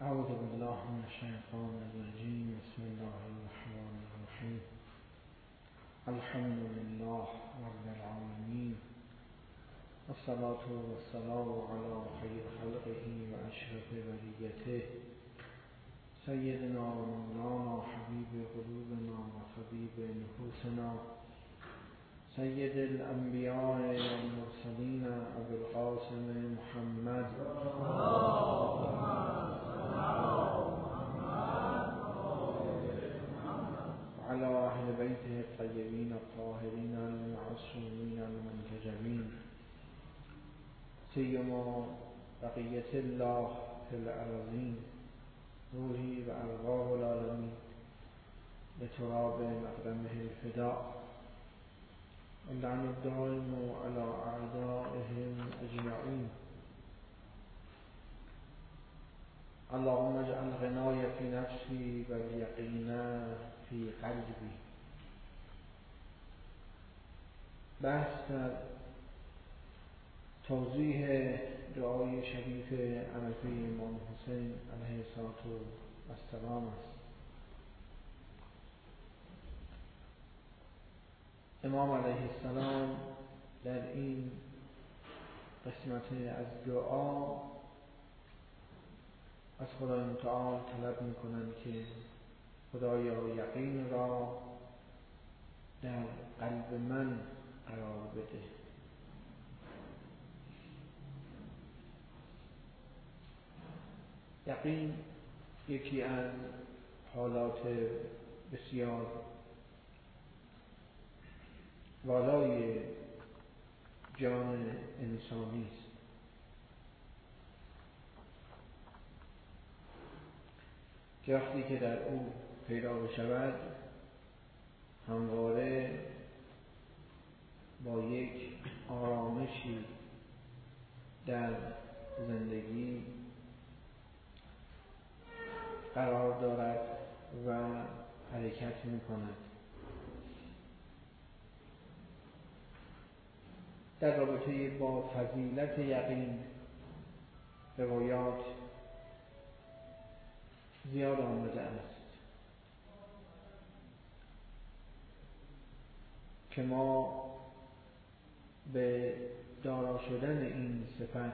اعوذ بالله من الشیطان الرجیم. بسم الله الرحمن الرحیم. الحمد لله رب العالمین والصلاة والسلام علی خیر خلقه و اشرف بریته سیدنا و مولانا حبیب قلوبنا و طبیب نفوسنا سید الانبیاء والمرسلین ابو القاسم محمد وعلى اهل بیته الطیبین الطاهرین المعصومین المنتجبین سیما بقیة الله فی الارضین روحی و ارواح العالمین لتراب مقدمه الفداء اللعن الدائم على اعدائهم اجمعین. اللهم اجعل غنای فی نفسی و الیقین فی قلبی. بحث در توضیح دعای شریف عرفه امام حسین علیه السلام است. امام علیه السلام در این قسمت از دعا از خدای متعال طلب می‌کنند که خدایا یقین را در قلب من قرار بده. یقین یکی از حالات بسیار والای جان انسانی است که وقتی که در او پیدا بشود همواره با یک آرامشی در زندگی قرار دارد و حرکت می کند. در رابطه با فضیلت یقین روایات زیاد آمده است که ما به دارا شدن این صفت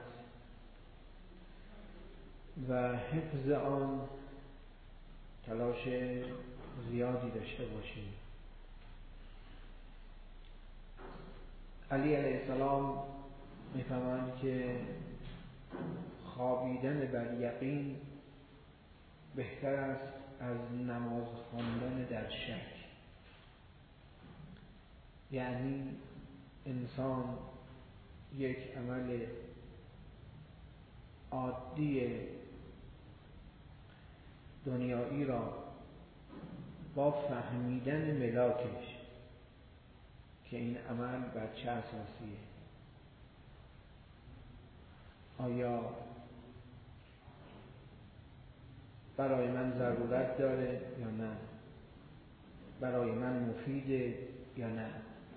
و حفظ آن تلاش زیادی داشته باشیم. علی علیه السلام می‌فرماید که خوابیدن بر یقین بهتر است از نماز خواندن در شک. یعنی انسان یک عمل عادی دنیایی را با فهمیدن ملاکش که این عمل بر چه اساسیه، آیا برای من ضرورت داره یا نه، برای من مفیده یا نه،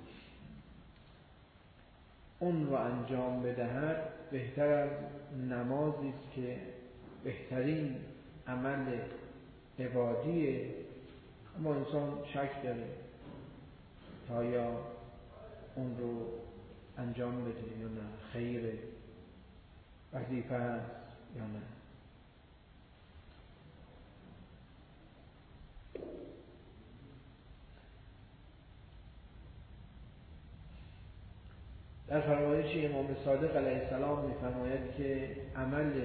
اون رو انجام بدهد بهتر از نمازی است که بهترین عمل عبادیه اما انسان شک داره تا آیا اون رو انجام بده یا نه، خیر وظیفه است یا نه. در فرمایش امام صادق علیه السلام می‌فرماید که عمل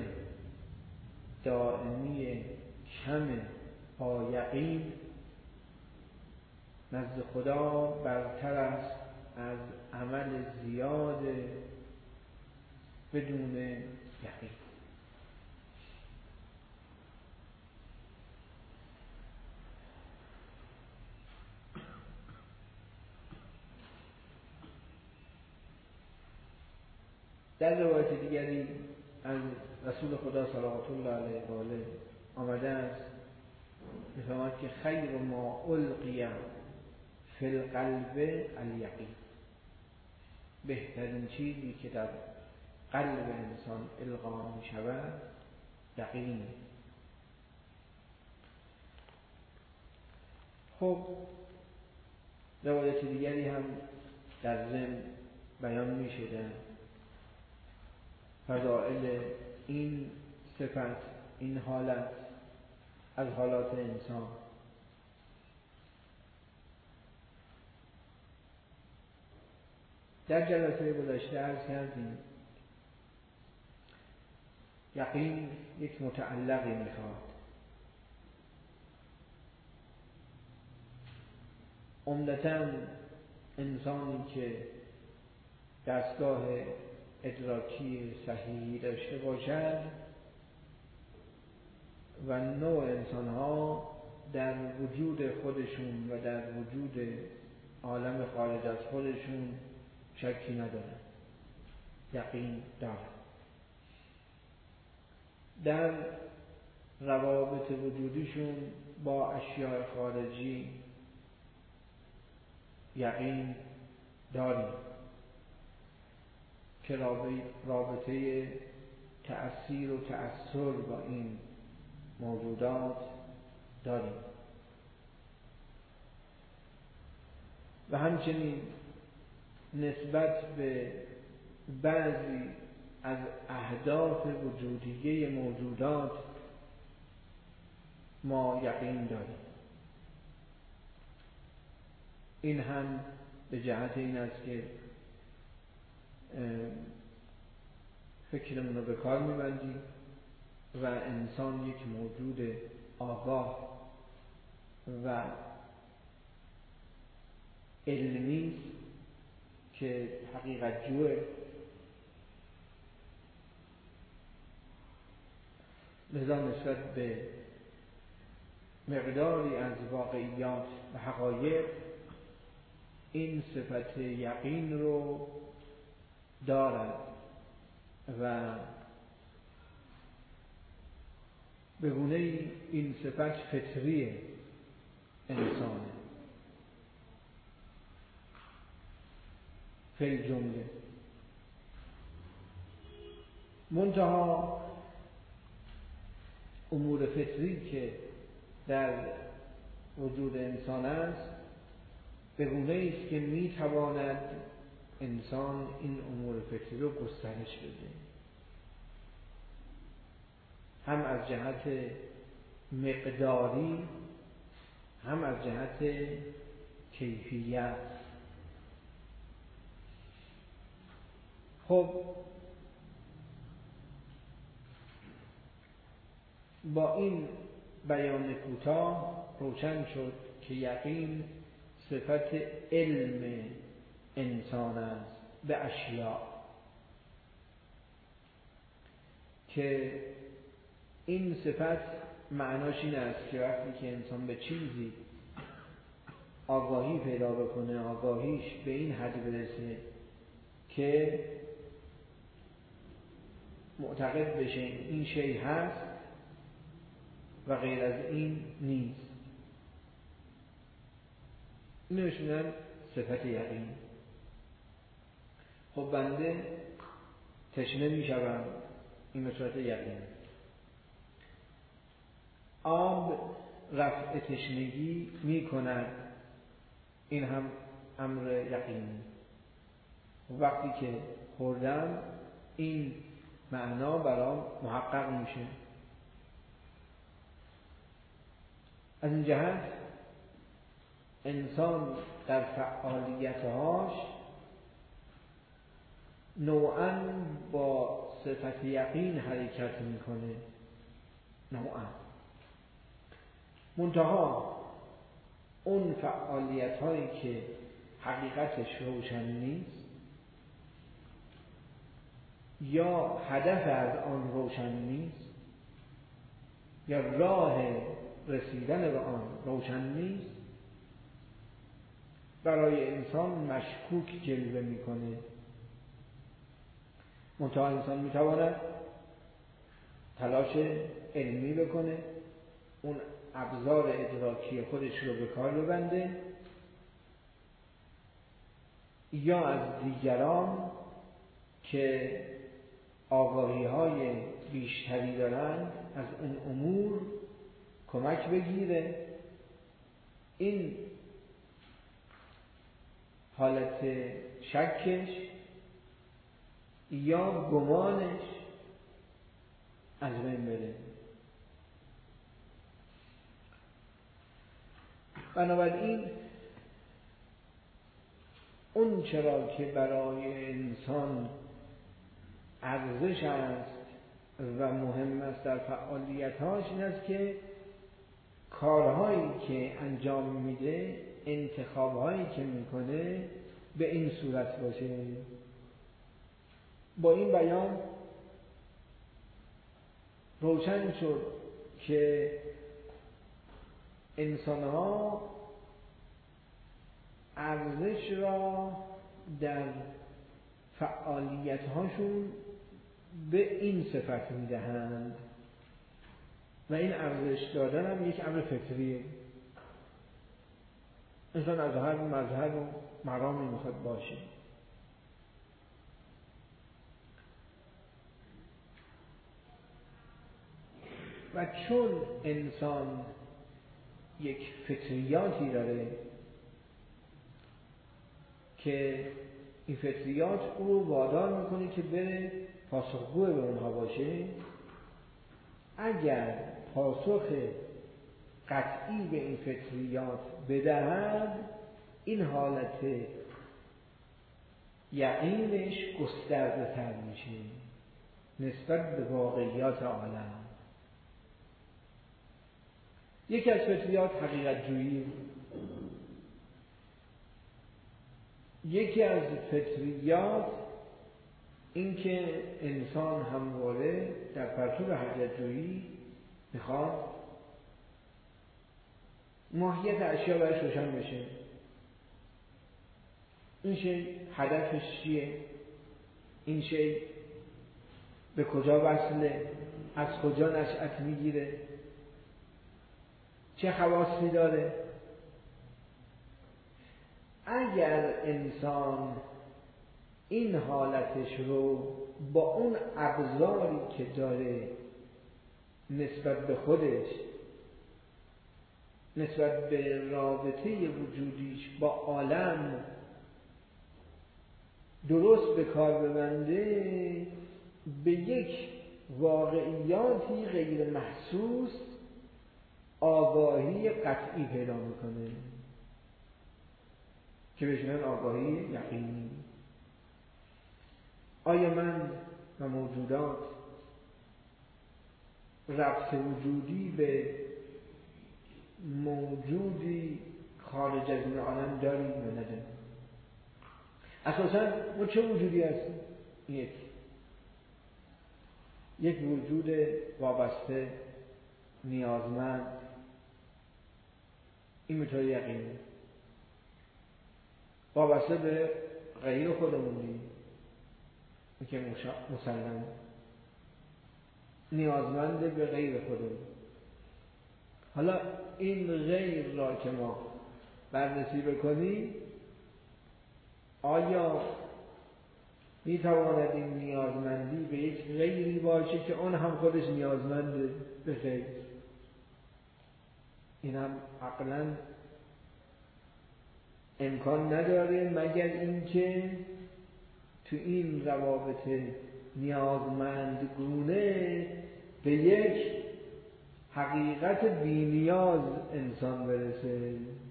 دائمی کم با یقین نزد خدا برتر است از عمل زیاد بدون یقین. در روایت دیگری از رسول خدا صلوات الله علیه و آله آمده است می‌فرماید که خیر ما القی فی القلب الیقین. بهترین چیزی که در قلب انسان القا می‌شود یقین. خب روایت دیگری هم در ضمن بیان می شده فضائل این صفت، این حالت از حالات انسان. در جلسه گذشته عرض کردیم یقین یک متعلقی میخواد. عمدتاً انسانی که دستگاه ادراکی صحیحی داشته باشد و نوع انسانها در وجود خودشون و در وجود عالم خارج از خودشون شکی ندارن، یقین دارن. در روابط وجودیشون با اشیاء خارجی یقین داریم که رابطه تأثیر و تأثر با این موجودات داریم و همچنین نسبت به بعضی از اهداف وجودیه موجودات ما یقین داریم. این هم به جهت این است که فکرمون رو به کار میبندیم و انسان یک موجود آگاه و علمی که حقیقت جوه، لذا نسبت به مقداری از واقعیات و حقایق این صفت یقین رو دارد و به گونه این صفت فطری انسانه فی الجمله. منتها امور فطری که در وجود انسان است به گونه است که میتواند انسان این امور فطری رو گسترش بده، هم از جهت مقداری هم از جهت کیفیت. خب با این بیان کوتاه روشن شد که یقین صفت علم انسان است به اشیاء، که این صفت معناش این است که وقتی که انسان به چیزی آگاهی پیدا بکنه، آگاهیش به این حد برسه که معتقد بشه این شی هست و غیر از این نیست، اینو میگن صفت یقین. خب بنده تشنه میشم، این صفت یقین. آب رفع تشنگی میکند، این هم امر یقینی. وقتی که خوردم این معنا برام محقق میشه. از این جهت انسان در فعالیتهاش نوعاً با صفت یقین حرکت میکنه، نوعاً. منتها اون فعالیت هایی که حقیقتش روشن نیست یا هدف از آن روشن نیست یا راه رسیدن به آن روشن نیست، برای انسان مشکوک جلوه میکنه. منتها انسان میتواند تلاش علمی بکنه، اون ابزار ادراکی خودش رو به کار ببنده یا از دیگران که آگاهی های بیشتری دارند از اون امور کمک بگیره این حالت شکش یا گمانش از بین بره. بنابراین اون چرا که برای انسان ارزش است و مهم است در فعالیت‌هاش این است که کارهایی که انجام میده، انتخاب‌هایی که میکنه به این صورت باشه. با این بیان روشن شد که انسان‌ها ارزش را در فعالیت‌هاشون به این صفت میدهند و این ارزش دادن هم یک امر فطریه. انسان از هر مذهب و مرامی میخواد باشه. و چون انسان یک فطریاتی داره که این فطریات او رو وادار میکنه که بره پاسخگو به اونها باشه، اگر پاسخ قطعی به این فطریات بدهد، این حالت یقینش گسترده تر میشه نسبت به واقعیات عالم. یکی از فطریات حقیقت جویی، یکی از فطریات این که انسان همواره در پرتو حقیقت جویی میخواد ماهیت اشیا برش روشن بشه. این شی هدفش چیه؟ این شی به کجا وصله؟ از کجا نشأت میگیره؟ چه خواصی داره؟ اگر انسان این حالتش رو با اون ابزاری که داره نسبت به خودش، نسبت به رابطه وجودیش با عالم درست به کار ببنده، به یک واقعیاتی غیر محسوس آگاهی قطعی پیدا میکنه که بهش میگن آگاهی یقینی. آیا من و موجودات ربط وجودی به موجودی خارج از این عالم داریم یا نداریم؟ اساساً ما چه وجودی هستیم؟ یک وجود وابسته، نیازمند. این به طور یقینی وابسته به غیر خودمونی، این که مسلم نیازمند به غیر خودمون. حالا این غیر را که ما بررسی بکنیم، آیا میتواند این نیازمندی به یک غیری باشه که اون هم خودش نیازمند به غیر؟ این هم عقلاً امکان نداره، مگر اینکه تو این روابط نیازمند گونه به یک حقیقت بی‌نیاز انسان برسه.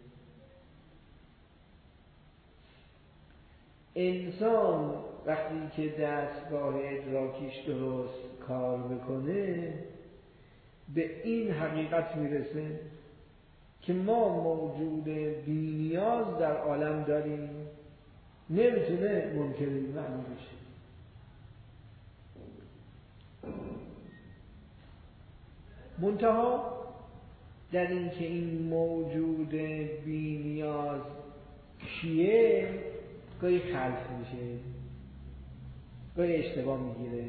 انسان وقتی که دستگاه ادراکیش درست کار بکنه، به این حقیقت میرسه که ما موجود بی‌نیاز در عالم داریم، نمیتونه ممکن معنی بشه. منتها در این که این موجود بی‌نیاز کیه گاهی خلط میشه، گاهی اشتباه میگیره.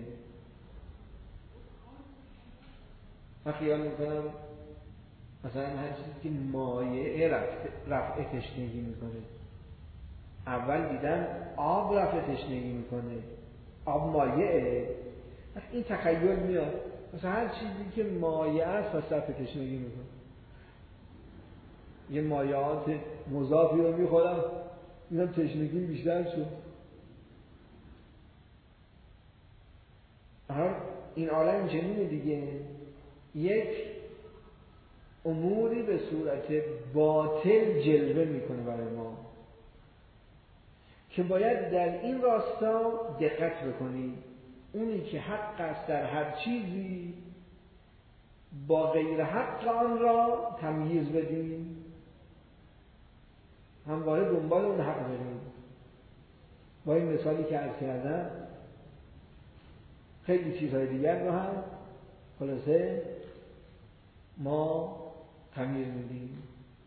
من خیال میکنم مثلا هر چیزی که مایع رفع تشنگی میکنه، اول دیدم آب رفع تشنگی میکنه، آب مایعه، این تخیل میاد مثلا هر چیزی که مایع است پس رفع تشنگی میکنه. یه مایعات مضافی رو میخورم میدم تشنگی بیشتر شد. این عالم چنینه دیگه، یک اموری به صورت باطل جلوه میکنه برای ما که باید در این راستا دقت بکنیم. اونی که حق است در هر چیزی با غیر حق آن را تمییز بدیم، همواره دنبال اون حق بریم. با این مثالی که عرض کردم خیلی چیزهای دیگر رو هم خلاصه ما تمییز میدیم.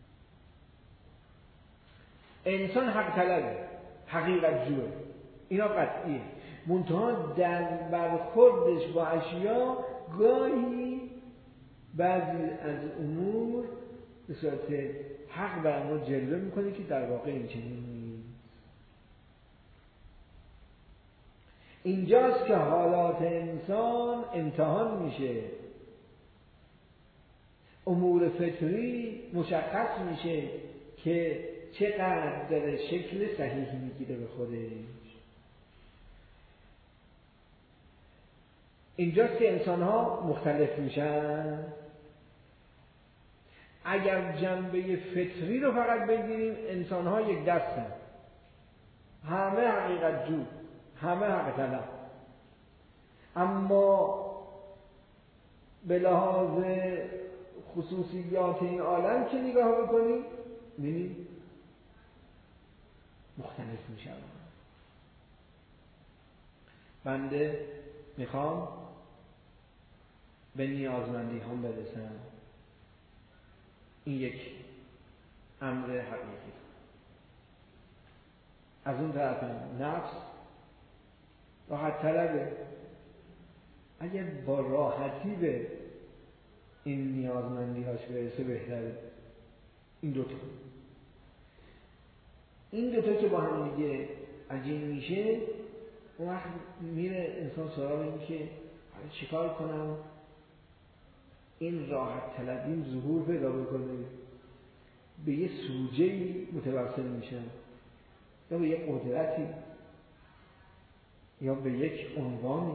انسان حق طلبه، حقیقت جوه، اینا قطعیه. منتها در برخوردش با اشیا گاهی بعضی از امور به صورت حق بر ما جلوه میکنه که در واقع این چنین نیست. اینجاست که حالات انسان امتحان میشه، امور فطری مشخص میشه که چقدر داره شکل صحیح میگیره به خودش. اینجاست که انسان ها مختلف میشن. اگر جنبه فطری رو فقط بگیریم، انسان ها یک دستن، همه حقیقت جو، همه حق طلب. اما به لحاظ خصوصیات این عالم که نگاه بکنیم ببینید مختلف میشن. بنده میخوام به نیازمندی هم برسم، این یک امر حقیقی. از اون طرف نفس راحت طلبه، اگر با راحتی به این نیازمندی هاش برسه بهتره. این دوتا که با هم دیگه عجین میشه، اون وقت میره انسان سراغ این که چیکار کنم این راحت طلبیم ظهور پیدا بکنه، به یه سوژه‌ای متوسل میشم، یا به یک قدرتی، یا به یک عنوانی،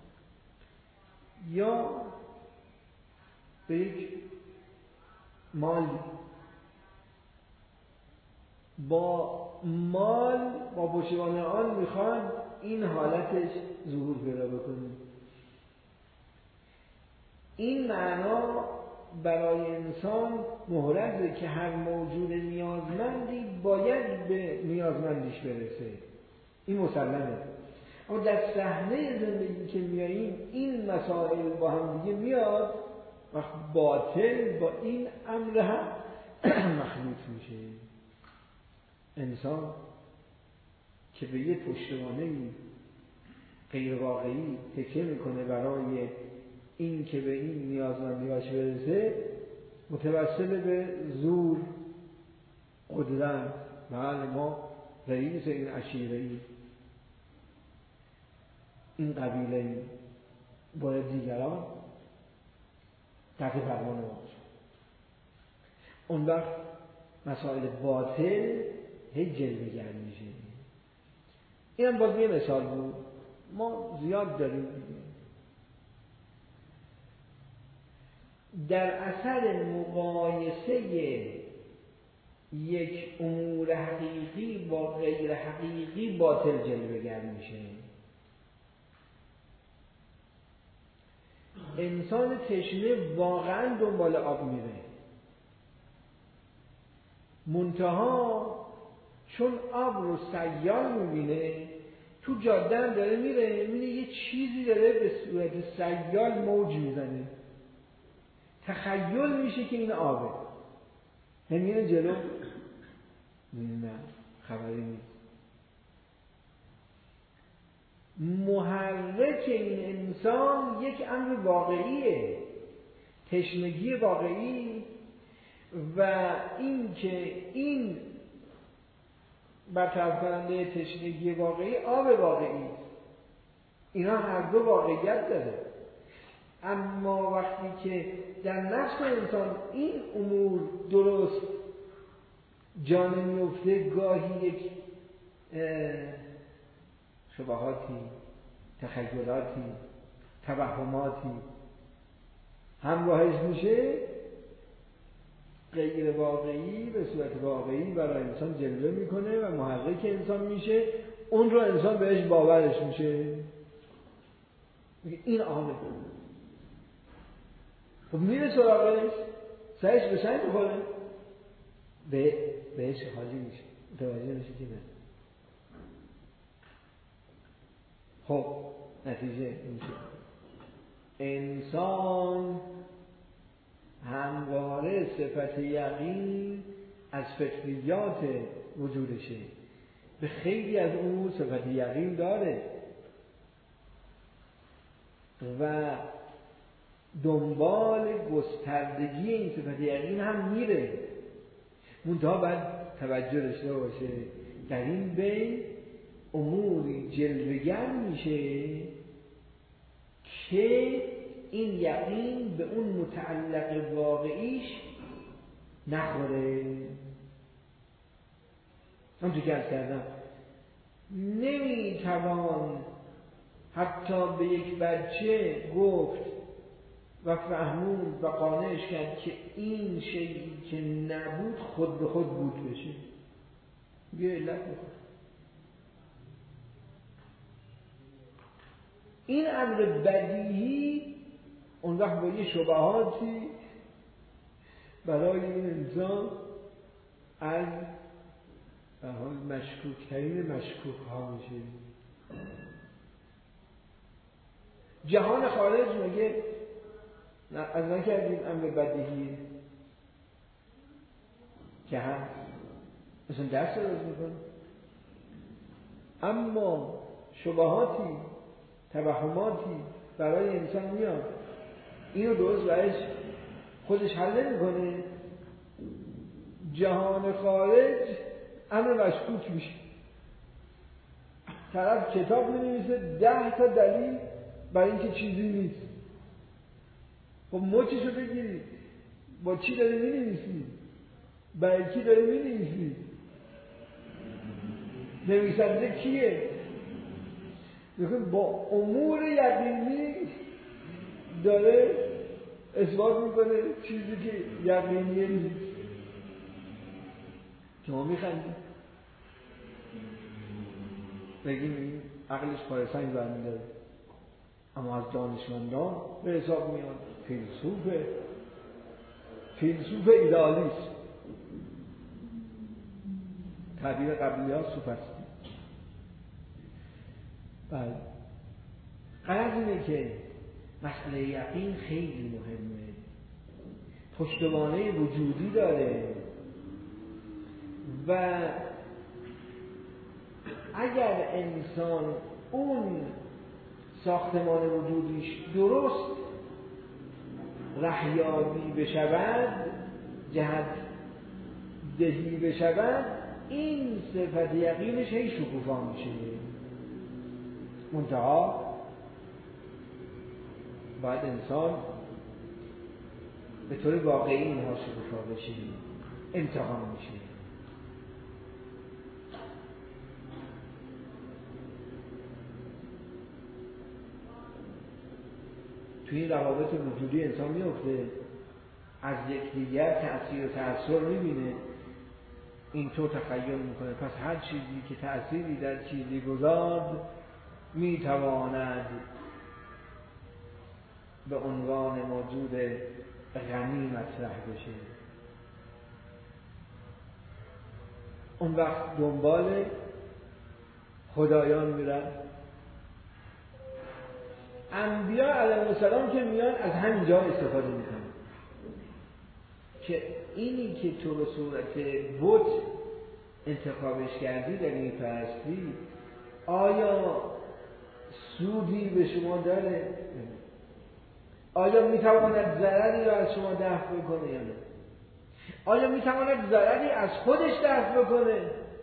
یا به یک مالی. با مال، با پشتیبان آن میخواد این حالتش ظهور پیدا بکنه. این معنا برای انسان محرزه که هر موجود نیازمندی باید به نیازمندیش برسه، این مسلمه. اما در صحنه زندگی که میاییم این مسائل با هم دیگه میاد و باطل با این امر هم مخلوط میشه. انسان که به یه پشتوانه غیر واقعی تکیه میکنه برای این که به این نیازمندیاش برسه، متوسل به زور، قدرت. بله ما رئیس این عشیره‌ای، این قبیله‌ای، باید دیگران تحت فرمان ما باشن. اون وقت مسائل باطل هی جلوه‌گر میشه. اینم باز یه مثال بود، ما زیاد داریم. در اثر مقایسه یک امور حقیقی با غیر حقیقی باطل جلوه‌گر میشه. انسان تشنه واقعا دنبال آب میره، منتها چون آب رو سیال میبینه، تو جاده هم داره میره، میبینه یه چیزی داره به صورت سیال موج میزنه، تخیل میشه که این آبه، نمیره جلو، نه خبری نیست. محرک این انسان یک امر واقعیه، تشنگی واقعی، و این که این برطرف کننده تشنگی واقعی آب واقعی، اینا هر دو واقعیت داره. اما وقتی که در نفس انسان این امور درست جان میفته گاهی یک شبهاتی، تخیلاتی، توهماتی همراهش میشه، غیر واقعی به صورت واقعی برای انسان جلوه میکنه و محرک انسان میشه، اون رو انسان بهش باورش میشه، این آمده. خب میره سراغش، سعیش به سعی میکنه، بهش حالی میشه، متوجه میشه که نه. خب نتیجه میشه انسان همواره صفت یقین از فطریات وجودشه، به خیلی از امور صفت یقین داره و دنبال گستردگی این صفت یقین هم میره، منتها باید توجه داشته باشه در این بین اموری جلوگر میشه که این یقین به اون متعلق واقعیش نخوره. همونطور که عرض کردم نمیتوان حتی به یک بچه گفت و فهموند و قانعش کرد که این شیئی که نبود خود به خود بود بشه، یه علت بخور. این امر بدیهی اون وقت با یه شبهاتی برای این انسان از مشکوکترین مشکوک ها میشه. جهان خارج میگه از نکردیم امر بدیهی که هم مثلا دست دراز میکنه، اما شبهاتی توهماتی برای انسان میاد، اینو درست برایش خودش حل نمیکنه، جهان خارج امر مشکوک میشه. طرف کتاب می‌نویسه 10 تا دلیل برای اینکه چیزی نیست. خب مچشو بگیرید، با چی داری می‌نویسی؟ برای کی داری می‌نویسی؟ نویسنده کیه؟ ببین با امور یقینی داره اثبات میکنه چیزی که یقینیه نیست. شما میخندید بگیم عقلش پای سنگ برمی‌داره، اما از دانشمندان به حساب میاد فیلسوف ایدئالیست، تعبیر قبلی ها سوفستی. بله غرض اینه که مسئله یقین خیلی مهمه، پشتوانه وجودی داره و اگر انسان اون ساختمان وجودیش درست رهیابی بشود، جهت دهی بشود، این صفت یقینش هی شکوفا میشه. منتها باید انسان به طور واقعی اینها شکوفا بشه، امتحان میشه. توی این روابط وجودی انسان میفته، از یکدیگر تأثیر و تأثیر میبینه، اینطور تخیل میکنه، پس هر چیزی که تأثیری در چیزی گذارد میتواند به عنوان موجود غنی مطرح بشه. اون وقت دنبال خدایان میرن. انبیا علیهم السلام که میان از همینجا استفاده میکنن که اینی که تو به صورت بت انتخابش کردی در این پرستی آیا سودی به شما داره؟ آیا میتواند ضرری را از شما دفع بکنه یا نه؟ آیا میتواند ضرری از خودش دفع بکنه؟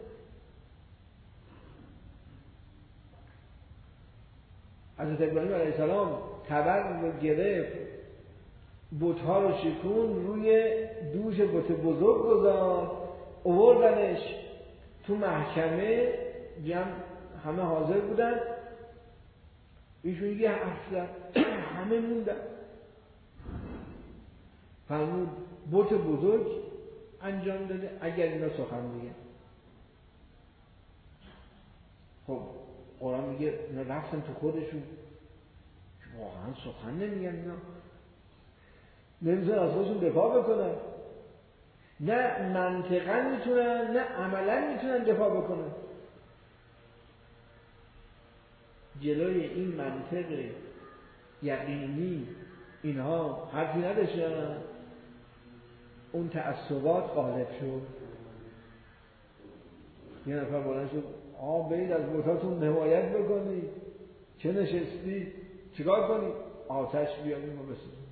حضرت ابراهیم علیه السلام تبر رو گرفت، بت‌ها رو شکون، روی دوش بت بزرگ گذاشت، آوردنش تو محکمه، همه حاضر بودن، ایشون یه حرف زد همه موندن. فرمود بوت بزرگ انجام داده اگر اینا سخن میگن. خب قرآن میگه اینا رفتن تو خودشون، واقعا سخن نمیگن، اینا نمیتونن از خودشون دفاع بکنن، نه منطقا میتونن نه عملا میتونن دفاع بکنن. جلوی این منطق یقینی اینها حرفی نداشتن، اون تعصبات غالب شد. یه نفر بلند شد برید از بتاتون حمایت بکنید، چه نشستی؟ چیکار کنی؟ آتش بیاریم و بسازیم.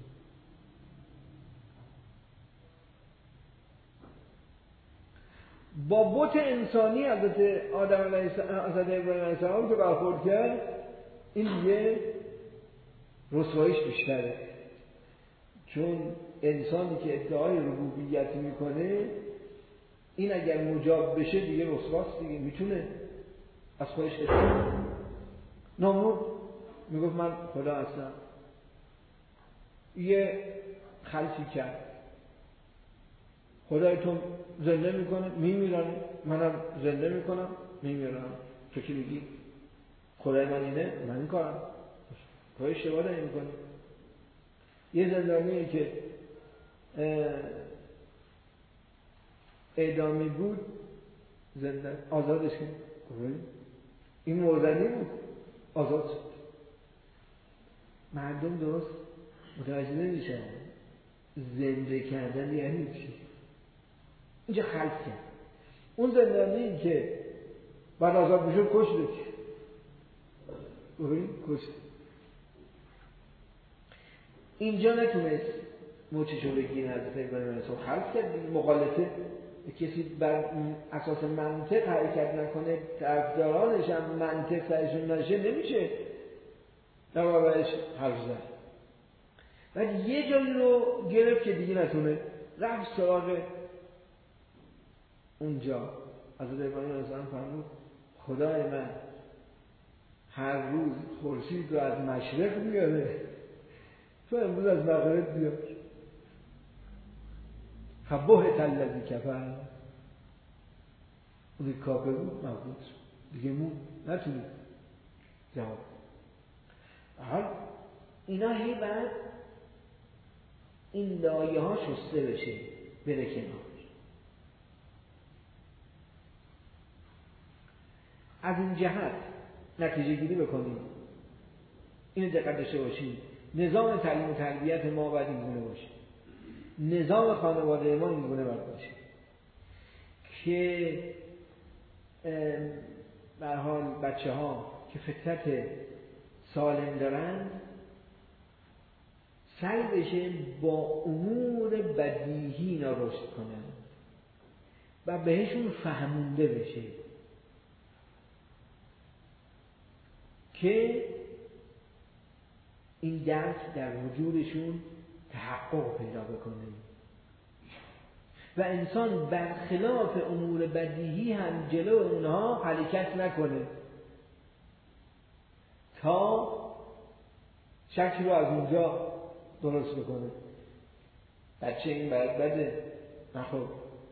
با بت انسانی حضرت ابراهیم علیه السلام که برخورد کرد، این دیگه رسواییش بیشتره، چون انسانی که ادعای ربوبیت میکنه این اگر مجاب بشه دیگه رسواست، دیگه میتونه از خودش دفاع. نمرود میگفت من خدا هستم، یه خلطی کرد، خدای تو زنده میکنه میمیرن، منم زنده میکنم میمیرم، تو که میگی خدای من اینه، من این کارم، تو اشتباه داری میکنی. یه زندانی که اعدامی بود زنده آزادش کرد، این مردنی بود آزاد شد. مردم درست متوجه نمیشن زنده کردن یعنی چی. اینجا خلق کرد. اون زندانی که بعد آزاد میشد کشتش، کشت. اینجا نتونست موچشو بگیره، حضرت ابراهیم علیه السلام خلق کرد. مغالطه کسی بر اساس منطق حرکت نکنه، طرفدارانش هم منطق سرشون نشه، نمیشه در واقعش حرف زد. بعد یه جایی رو گرفت که دیگه نتونه، رفت سراغ اونجا. حضرت ابراهیم علیه السلام فرمود خدای من هر روز خورشید رو از مشرق میاره، تو امروز از مغرب بیار. فبهت الذی کفر، اون کافر بود مغلوب شد دیگه، نتونید جواب. حال اینا هی بعد این لایه ها شسته بشه بره کنار. از این جهت نتیجه گیری بکنیم، اینو دقت داشته باشیم، نظام تعلیم و تربیت ما باید این گونه باشه، نظام خانواده ما این گونه باید باشه که به هر حال بچه ها که فطرت سالم دارن سعی بشه با امور بدیهی اینا رشد کنن و بهشون فهمونده بشه که این درک در وجودشون تحقق پیدا بکنه و انسان برخلاف امور بدیهی هم جلو اونها حرکت نکنه تا شکل رو از اونجا درست بکنه. بچه این باید بده، نخب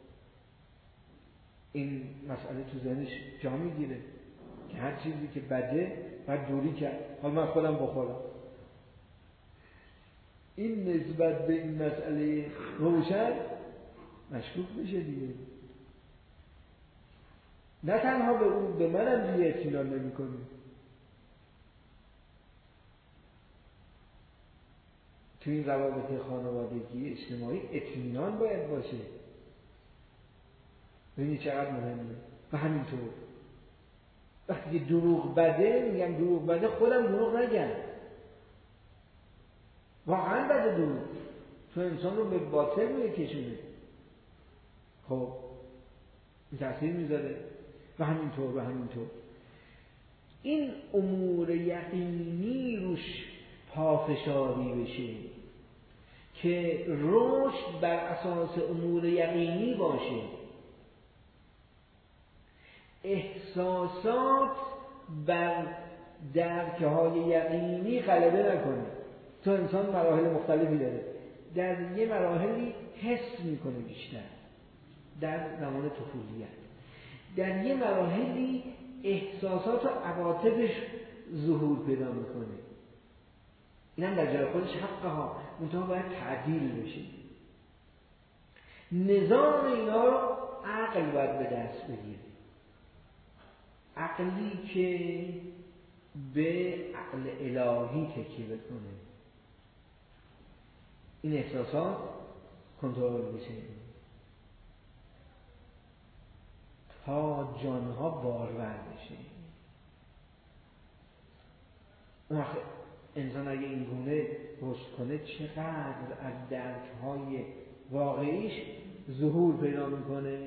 این مسئله تو ذهنش جا میگیره که هر چیزی که بده باید دوری کرد، حال من خودم بخورم. این نسبت به این مسئله روشن مشکوک بشه دیگه، نه تنها به اون، به منم دیگه اطمینان نمی‌کنه. تو این روابط خانوادگی اجتماعی اطمینان باید باشه. ببینی چقدر مهمه. و همینطور وقتی که دروغ بده، میگم دروغ بده، خودم دروغ نگم، واقعا بده دروغ، تو انسان رو به باطل میکشونه، خب این تأثیر میذاره. و همینطور این امور یقینی روش پافشاری بشه که رشد بر اساس امور یقینی باشه. احساسات بر درک‌های یقینی غلبه نکنه. تو انسان مراحل مختلفی داره، در یه مراحلی حس میکنه بیشتر، در زمان طفولیت، در یه مراحلی احساسات و عواطفش ظهور پیدا میکنه. این هم در جای خودش حقه ها، منتها باید تعدیل بشه. نظام اینا رو عقل باید به دست بگیره، عقلی که به عقل الهی تکیه بکنه، این احساسات کنترل بشه تا جانها بارور بشه. اون وقت انسان اگه این گونه رشد کنه چقدر از درک‌های واقعیش ظهور پیدا میکنه.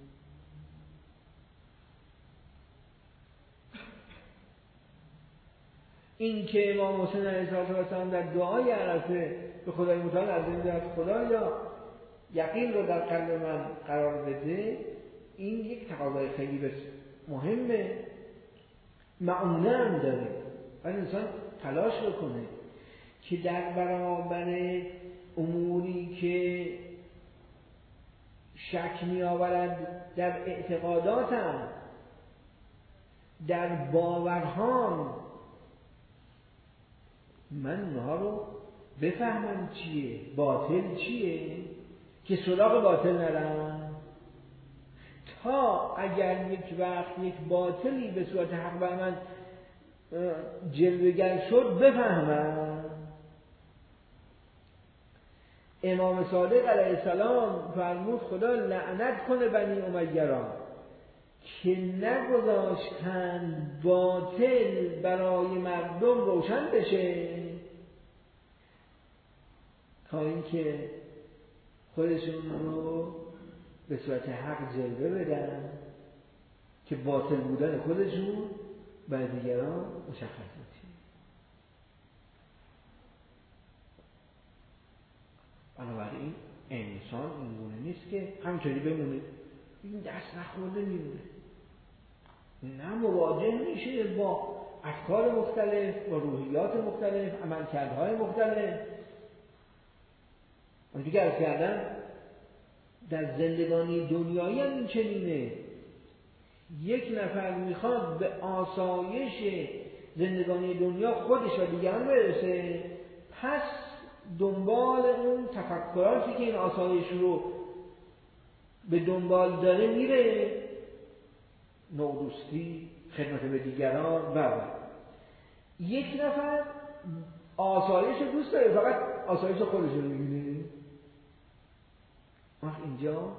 این که امام حسین علیه السلام در دعای عرفه به خدای متعال از این دست خدایا یقین رو در قلب من قرار بده، این یک تقاضای خیلی مهمه، معونه هم داره. باید انسان تلاش بکنه که در برابر اموری که شک می آورد در اعتقاداتم، در باورهام، من اونها رو بفهمم چیه، باطل چیه، که سراغ باطل نرم، تا اگر یک وقت یک باطلی به صورت حق بر من جلوگر شد بفهمم. امام صادق علیه السلام فرمود خدا لعنت کنه بنی امیه را که نگذاشتند باطل برای مردم روشن بشه تا اینکه خودشون رو به صورت حق جلوه بدن که باطل بودن خودشون برای دیگران مشخص بشه. بنابراین انسان این گونه نیست که همچنین بمونه، این دست نخورده میمونه، نه مواجه میشه با افکار مختلف، با روحیات مختلف، عملکردهای مختلف. من دیگه عرض کردم در زندگانی دنیایی هم این چنینه. یک نفر میخواد به آسایش زندگانی دنیا خودش و دیگران برسه، پس دنبال اون تفکراتی که این آسایش رو به دنبال داره میره، نودوستی، خدمت به دیگران و یک نفر آسایش رو دوست داره، فقط آسایش خودش رو میگیره. وقت اینجا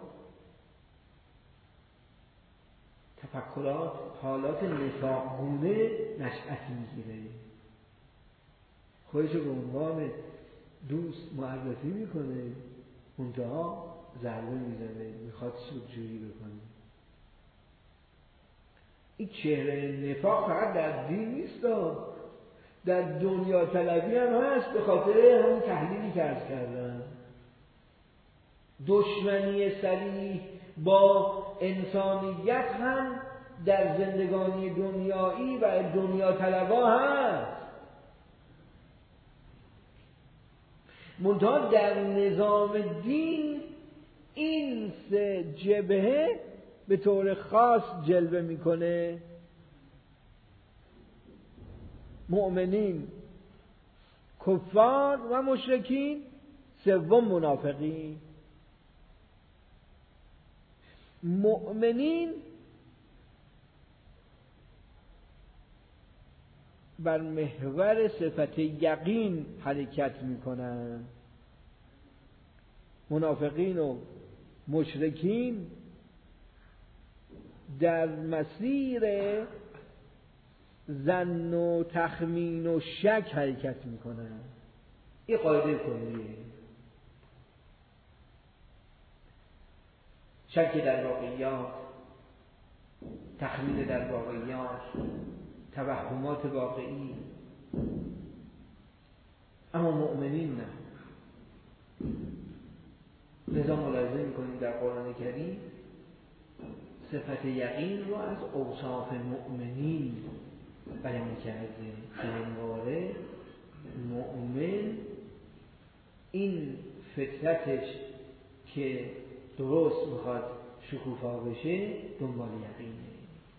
تفکرات، حالات نفاقگونه نشأت میگیره، خودش رو به عنوان دوست معرفی میکنه، منتها ضربه میزنه، میخواد سودجویی بکنه. این چهره نفاق فقط در دین نیست، در دنیا طلبی هم هست، به خاطر همون تحلیلی که عرض کردم. دشمنی صریح با انسانیت هم در زندگانی دنیایی و دنیا طلبا هست، منتها در نظام دین این سه جبهه به طور خاص جلوه میکنه. مؤمنین، کفار و مشرکین، سوم منافقین. مؤمنین بر محور صفت یقین حرکت میکنن، منافقین و مشرکین در مسیر ظن و تخمین و شک حرکت میکنن. این قاعده کلیه. شک در واقعیات، تخمین در واقعیات، توهمات واقعی. اما مؤمنین نه. لذا ملاحظه میکنیم در قرآن کریم صفت یقین رو از اوصاف مؤمنین بیان کرده که همواره مؤمن این فطرتش که درست میخواد شکوفا بشه دنبال یقینه.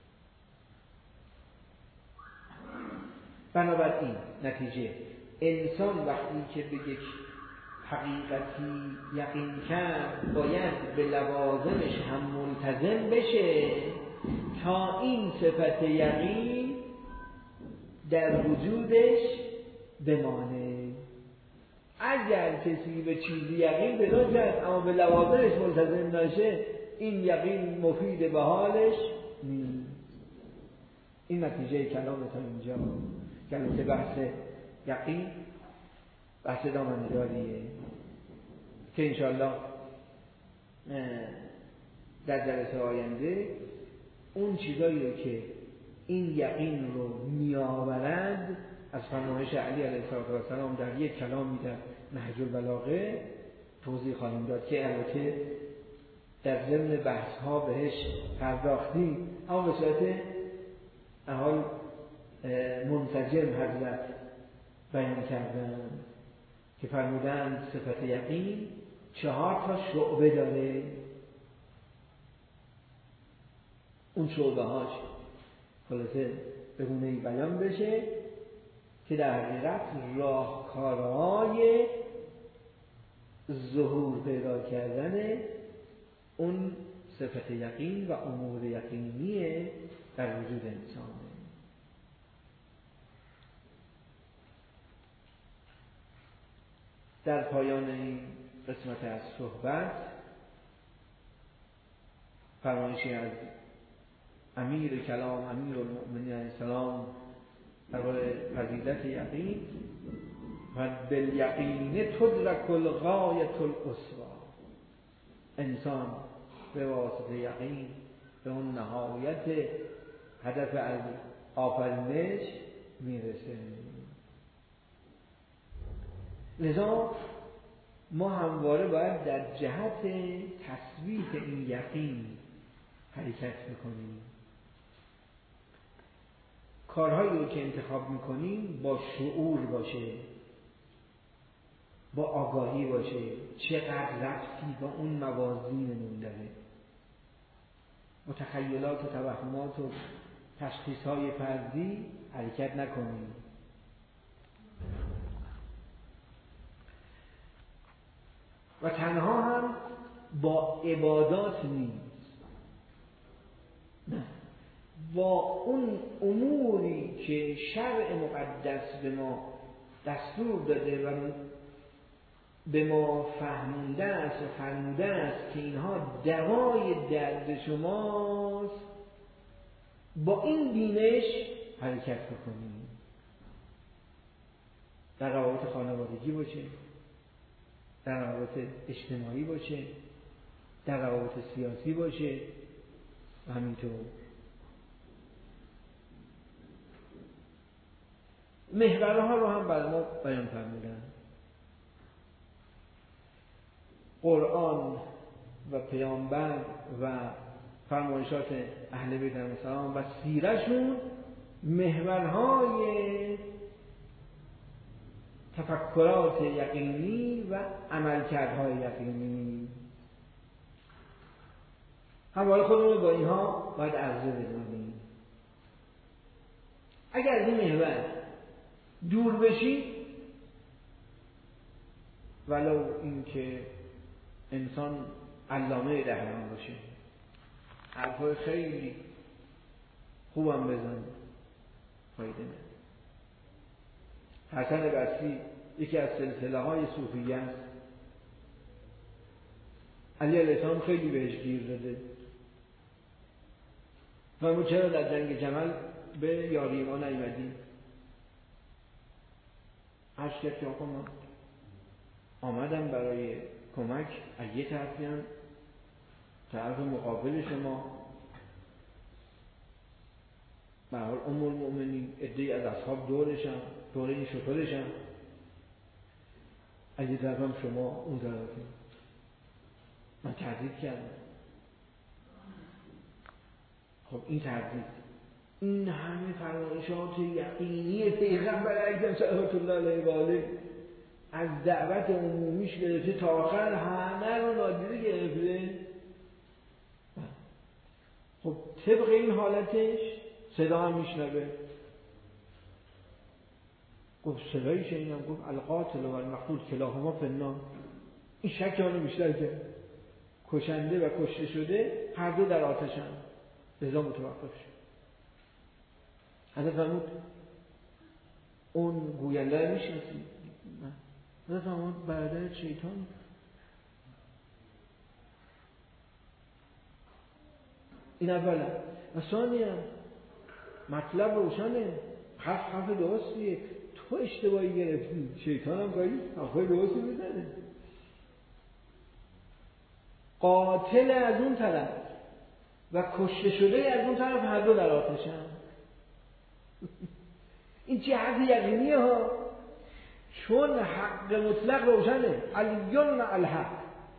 بنابراین نتیجه انسان وقتی که به یک حقیقتی یقین کرد باید به لوازمش هم ملتزم بشه تا این صفت یقین در وجودش بمانه. اگر کسی به چیزی یقین پیدا کرد اما به لوازمش ملتزم نشه این یقین مفید به حالش نیست. این نتیجه کلام تا اینجا که البته بحث یقین بحث دامنه‌داریه که انشاءالله در جلسه آینده اون چیزایی که این یقین رو میآورند از فرمایش علی علیه السلام در یک کلامی در نهج البلاغه توضیح خواهیم داد که البته در ضمن بحث ها بهش پرداختیم اما به صورت حال منسجم حضرت بیان کردن که فرمودند صفت یقین 4 شعبه داره. اون شعبه هاش خلاصه به گونه‌ای بیان بشه که در حقیقت راهکارهای ظهور پیدا کردن اون صفت یقین و امور یقینیه در وجود انسانه. در پایان این قسمت از صحبت فرمایشی از امیر کلام امیر المؤمنین علیه السلام درباره فضیلت یقین و بالیقین تدرک الغایة القصوی، انسان به واسطه یقین به اون نهایت هدف از آفرینش میرسه. لذا ما همواره باید در جهت تثبیت این یقین حرکت میکنیم. کارهایی رو که انتخاب میکنیم با شعور باشه، با آگاهی باشه چقدر ربطی با اون موازینمون داره. با تخیلات و توهمات و تشخیصهای فردی حرکت نکنیم. و تنها هم با عبادات نیست، نه، با اون اموری که شرع مقدس به ما دستور داده و به ما فهمونده است و فرموده است که اینها دوای درد شماست، با این بینش حرکت بکنیم. در روابط خانوادگی باشه، در روابط اجتماعی باشه، در روابط سیاسی باشه و همینطور. محورها رو هم برای ما بیان فرمودن. قرآن و پیامبر و فرمایشات اهل بیت علیهم السلام و سیرشون محورهای تفکرات یقینی و عملکردهای یقینی. همواره خودمون با اینها باید عرضه بدونیم. اگر از این محور دور بشی، ولو اینکه انسان علامه دهران باشه، حرفای خیلی خوبم بزن، فایده نداره. حسن بصری یکی از سلسله های صوفیه است. علی علیه السلام خیلی بهش گیر داده. فرمود چرا در جنگ جمل به یاری ما نیومدی؟ عرض کرد که آقا من آمدم برای کمک، از یه طرفی هم طرف مقابل شما به هر حال ام المؤمنین عده‌ای از اصحاب دورشن، دور این شطورشن، از یه طرف هم شما اون طرفی. من تردید کردم. خب این تردید، این همه فرمایشات یقینی پیغمبر اکرم صلوات الله علیه و آله از دعوت عمومیش گرفته تا آخر همه رو نادیده گرفته. خب طبق این حالتش صدا هم میشنوه. گفت صدایی شنیدم، گفت القاتل و المقتول کلاهما فی النار. این شک آنو بیشتر کرد، کشنده و کشته شده هر دو در آتشن. لذا متوقف شد. حضرت فرمود اون گوینده رو میشناسید؟ حضرت فرمود برادر شیطان. این اولا. و ثانیا مطلب روشنه، حرف درستیه، تو اشتباهی گرفتی، شیطان هم گاهی حرفای درستی میزنه. قاتل از اون طرف و کشته شده از اون طرف هر دو در آتشن. این جهت یقینیه ها، چون حق مطلق روشنه. علیون الحق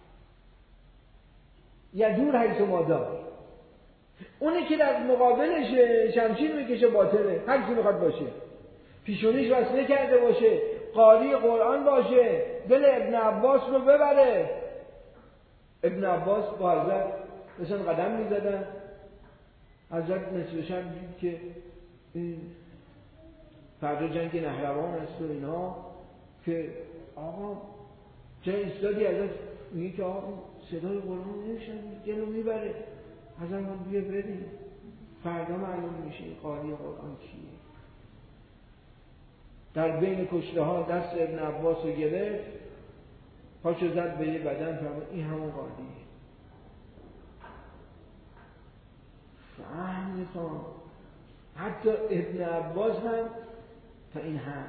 یدور حیث ما دار. اونی که در مقابلش شمشیر میکشه باطله، هر چی میخواد باشه، پیشونیش وصله کرده باشه، قاری قرآن باشه، دل ابن عباس رو ببره. ابن عباس با حضرت داشتن قدم میزدن، حضرت نصف شب دید که این فردا جنگ نهروان است و اینا، که آقا جای ایستادی حضرت میگه که آقا صدای قرآن نمیشن، دلو میبره. حضرت ما بیا بریم فردا معلوم میشه قاری قرآن کیه. در بین کشته ها دست ابن عباس رو گرفت، پاشو زد به یه بدن، فرمود این همون قاریه. فهم میکنم حتی ابن عباس هم تا این هم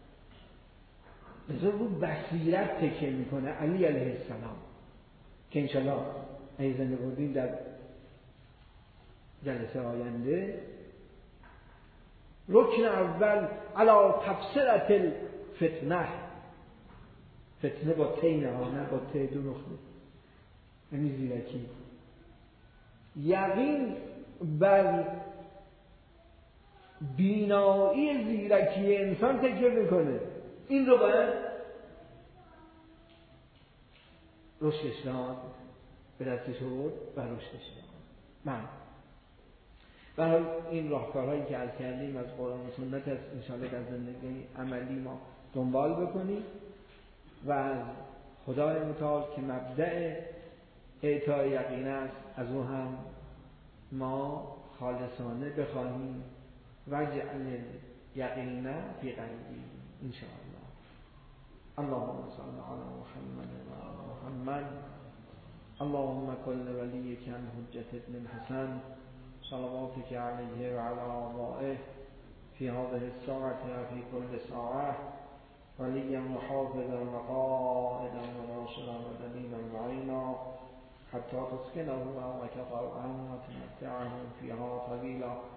لذا رو بصیرت تکیه میکنه علی علیه السلام، که انشالله اگه زنده بودیم در جلسه آینده رکن اول علی تفسیرت الفتنه، فتنه با تینه ها نه با ته دو نقطه، یعنی زیرکی. یقین بر بینایی زیرکی انسان تکیه میکنه. این رو باید رشدش داد، به دستش بود و رشدش داد. به حال این راهکارهایی که عرض کردیم از قرآن و سنت است، انشاءالله در زندگی عملی ما دنبال بکنیم و از خدای متعال که مبدأ اعطای یقین است از او هم ما خالصانه بخواهیم وجعل یقینا فی قلبی انشاءالله. اللهم صل علی محمد و آل محمد. اللهم كل وليك عن حجة ابن الحسن صلواتك عليه وعلى آبائه في هذه الساعة وفي كل ساعة وليا وحافظا وقائدا وناصرا ودليلا معينا حتى تسكنه أرضك طوعا وتمتعه فيها طويلا